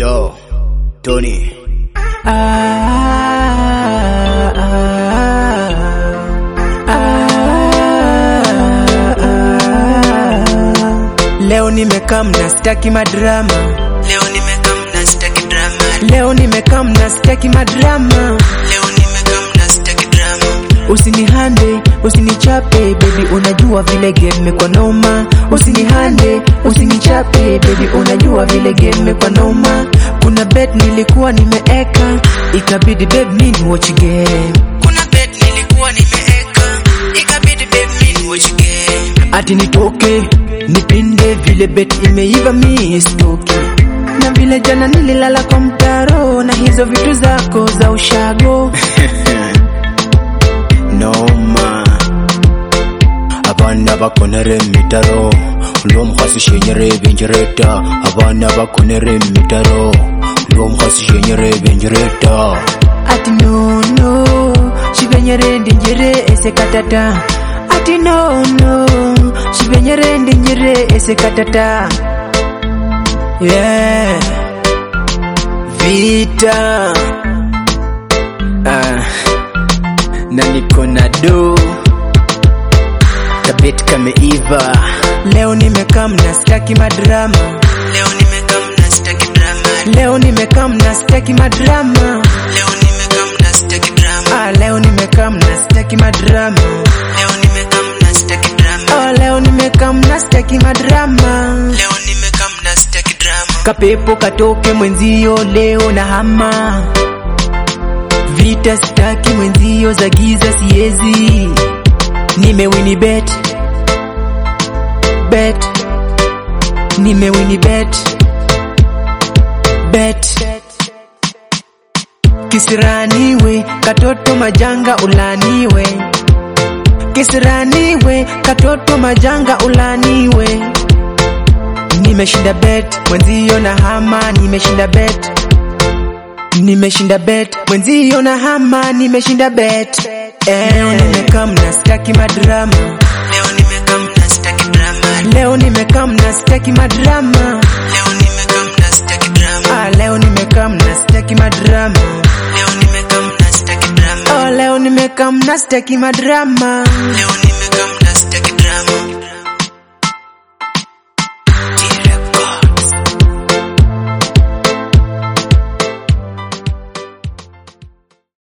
Yo, Tony. Leo nimekam na sitaki madrama. Leo nimekam na sitaki drama. Leo nimekam na sitaki madrama. Leo nimekam na sitaki drama. Usinihande, usinichape baby, unajua vile game kwa noma. Usinihande, usinichape baby, unajua vile game kwa noma. Kuna bet nilikuwa nimeeka, ikabidi babe mimi watch game. Kuna bet nilikuwa nimeeka, ikabidi babe mimi watch game. Ati nitoke, nipinde vile bet imeiva mimi stoki. Na vile jana nililala kwa mtaro na hizo vitu zako za ushago. Noma abana bakonere mitaro lomkhasi shenyere benjereta. Abana bakonere mitaro lomkhasi shenyere benjereta. Ati no, shibenyere ndinjere ese katata. Ati no, shibenyere ndinjere ese katata. Yeah, vita na niko na do kabet kameiva. Leo nimekam na sitaki madrama. Leo nimekam na sitaki drama. Leo nimekam na sitaki madrama. Leo nimekam na sitaki drama. Leo nimekam na sitaki madrama. Leo nimekam na sitaki drama. Leo nimekam na sitaki madrama. Leo nimekam na sitaki drama. Kapepo katoke mwenzio leo na hama. Vita sitaki mwenzio za giza siezi. Nimewini bet. Nimewini bet. Kisiraniwe katoto majanga ulaniwe. Kisiraniwe katoto majanga ulaniwe. Nimeshinda bet mwenzio na hama. Nimeshinda bet mwenzio na hama. Nimeshinda bet. Leo nimekam na sitaki madrama. Leo nimekam na sitaki drama. Leo nimekam na sitaki madrama. Leo nimekam na sitaki drama. Leo nimekam na sitaki madrama. Leo nimekam na sitaki drama. Leo nimekam na sitaki madrama. Leo